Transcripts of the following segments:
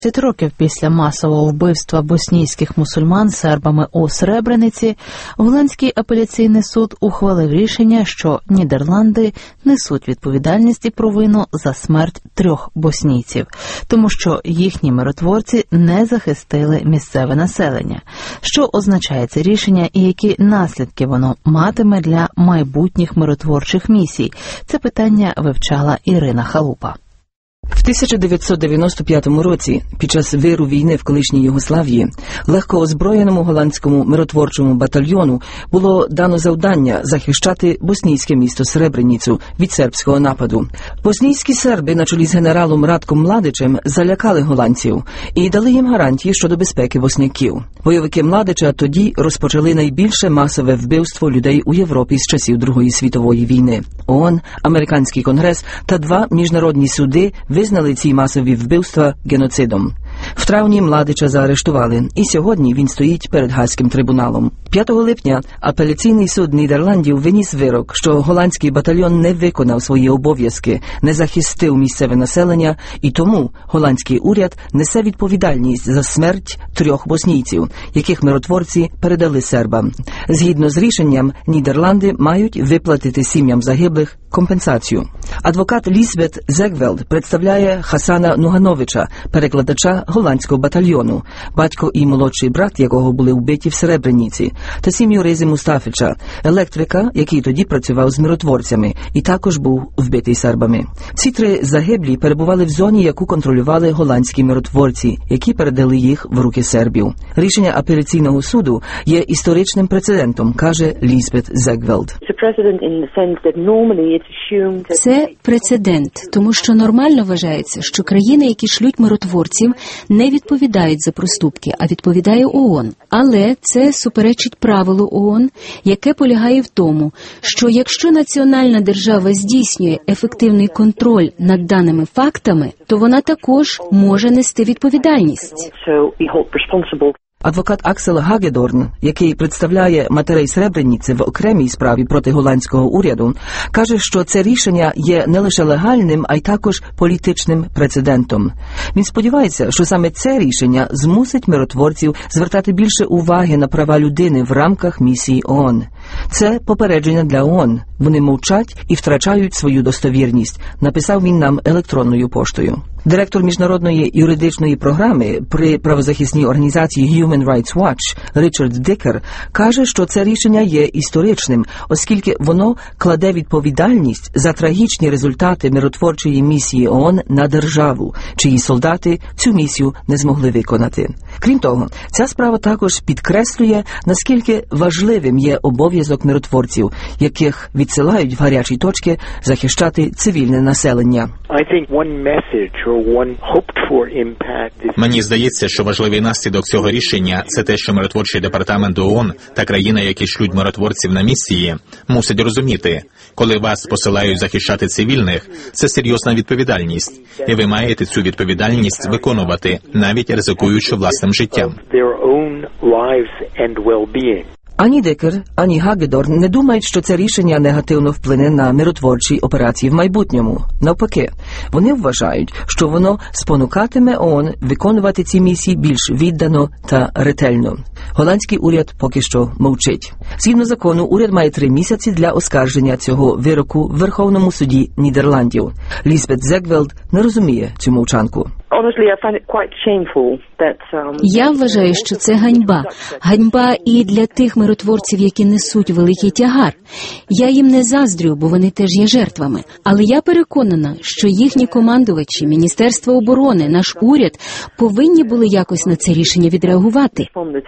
10 років після масового вбивства боснійських мусульман сербами у Сребрениці, Голландський апеляційний суд ухвалив рішення, що Нідерланди несуть відповідальність і провину за смерть 3 боснійців, тому що їхні миротворці не захистили місцеве населення. Що означає це рішення і які наслідки воно матиме для майбутніх миротворчих місій? Це питання вивчала Ірина Халупа. В 1995 році, під час виру війни в колишній Югославії, легкоозброєному голландському миротворчому батальйону було дано завдання захищати боснійське місто Сребреніцу від сербського нападу. Боснійські серби на чолі з генералом Ратком Младичем залякали голландців і дали їм гарантії щодо безпеки босняків. Бойовики Младича тоді розпочали найбільше масове вбивство людей у Європі з часів Другої світової війни. ООН, Американський конгрес та 2 міжнародні суди визнали ці масові вбивства геноцидом. В травні Младича заарештували, і сьогодні він стоїть перед Гаазьким трибуналом. 5 липня апеляційний суд Нідерландів виніс вирок, що голландський батальйон не виконав свої обов'язки, не захистив місцеве населення, і тому голландський уряд несе відповідальність за смерть 3 боснійців, яких миротворці передали сербам. Згідно з рішенням, Нідерланди мають виплатити сім'ям загиблих компенсацію. Адвокат Лізбет Зегвелд представляє Хасана Нугановича, перекладача голландського батальйону, батько і молодший брат якого були вбиті в Сребрениці, та сім'ю Рези Мустафича, електрика, який тоді працював з миротворцями і також був вбитий сербами. Ці 3 загиблі перебували в зоні, яку контролювали голландські миротворці, які передали їх в руки сербів. Рішення апеляційного суду є історичним прецедентом, каже Лізбет Зегвелд. Це прецедент, тому що нормально вважається, що країни, які шлють миротворців, не відповідають за проступки, а відповідає ООН. Але це суперечить правилу ООН, яке полягає в тому, що якщо національна держава здійснює ефективний контроль над даними фактами, то вона також може нести відповідальність. Адвокат Аксел Гагедорн, який представляє матерей Сребрениці в окремій справі проти голландського уряду, каже, що це рішення є не лише легальним, а й також політичним прецедентом. Він сподівається, що саме це рішення змусить миротворців звертати більше уваги на права людини в рамках місії ООН. Це попередження для ООН. Вони мовчать і втрачають свою достовірність, написав він нам електронною поштою. Директор міжнародної юридичної програми при правозахисній організації Human Rights Watch Ричард Дикер каже, що це рішення є історичним, оскільки воно кладе відповідальність за трагічні результати миротворчої місії ООН на державу, чиї солдати цю місію не змогли виконати. Крім того, ця справа також підкреслює, наскільки важливим є обов'язок миротворців, яких відсилають в гарячі точки захищати цивільне населення. Мені здається, що важливий наслідок цього рішення – це те, що миротворчий департамент ООН та країна, які шлють миротворців на місії, мусять розуміти, коли вас посилають захищати цивільних, це серйозна відповідальність, і ви маєте цю відповідальність виконувати, навіть ризикуючи власним життям. Ані Дикер, ані Гагедорн не думають, що це рішення негативно вплине на миротворчі операції в майбутньому. Навпаки, вони вважають, що воно спонукатиме ООН виконувати ці місії більш віддано та ретельно. Голландський уряд поки що мовчить. Згідно закону, уряд має 3 місяці для оскарження цього вироку в Верховному суді Нідерландів. Лізбет Зегвелд не розуміє цю мовчанку. Я вважаю, що це ганьба. Ганьба і для тих миротворців, які несуть великий тягар. Я їм не заздрю, бо вони теж є жертвами. Але я переконана, що їхні командувачі, Міністерство оборони, наш уряд повинні були якось на це рішення відреагувати.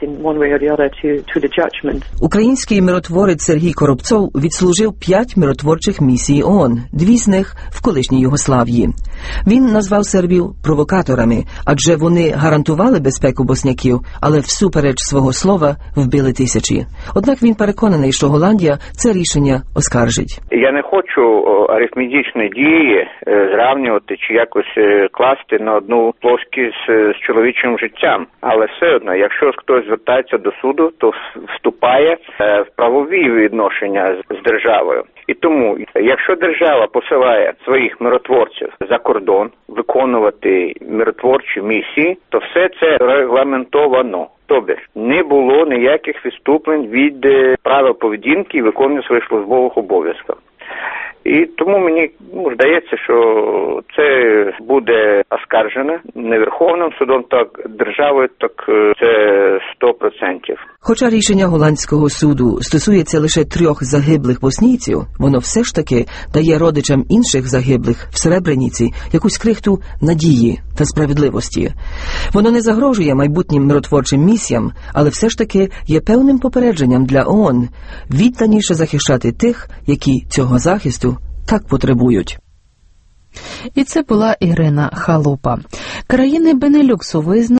Український миротворець Сергій Коробцов відслужив 5 миротворчих місій ООН, 2 з них в колишній Югославії. Він назвав сербів провокаторами, адже вони гарантували безпеку босняків, але всупереч свого слова вбили тисячі. Однак він переконаний, що Голландія це рішення оскаржить. Я не хочу арифметичні дії зрівнювати чи якось класти на одну плоскість з чоловічим життям. Але все одно, якщо хтось звертається до суду, то вступає в правові відношення з державою. І тому, якщо держава посилає своїх миротворців за кордон виконувати миротворчі місії, то все це регламентовано. Тобто не було ніяких відступлень від правил поведінки і виконання своїх службових обов'язків. І тому мені здається, що це буде оскаржено не Верховним судом, так державою, так це 100%. Хоча рішення голландського суду стосується лише 3 загиблих боснійців, воно все ж таки дає родичам інших загиблих в Сребрениці якусь крихту надії та справедливості. Воно не загрожує майбутнім миротворчим місіям, але все ж таки є певним попередженням для ООН відданіше захищати тих, які цього захисту так потребують. І це була Ірина Халупа. Країни Бенелюксу визнали